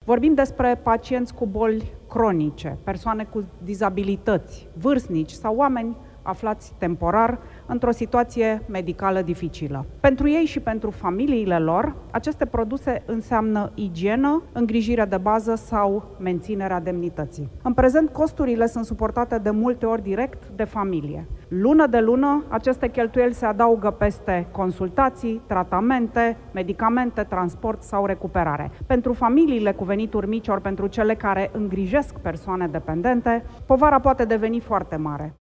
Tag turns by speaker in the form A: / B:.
A: Vorbim despre pacienți cu boli cronice, persoane cu dizabilități, vârstnici sau oameni aflați temporar într-o situație medicală dificilă. Pentru ei și pentru familiile lor, aceste produse înseamnă igienă, îngrijire de bază sau menținerea demnității. În prezent, costurile sunt suportate de multe ori direct de familie. Lună de lună, aceste cheltuieli se adaugă peste consultații, tratamente, medicamente, transport sau recuperare. Pentru familiile cu venituri mici ori pentru cele care îngrijesc persoane dependente, povara poate deveni foarte mare.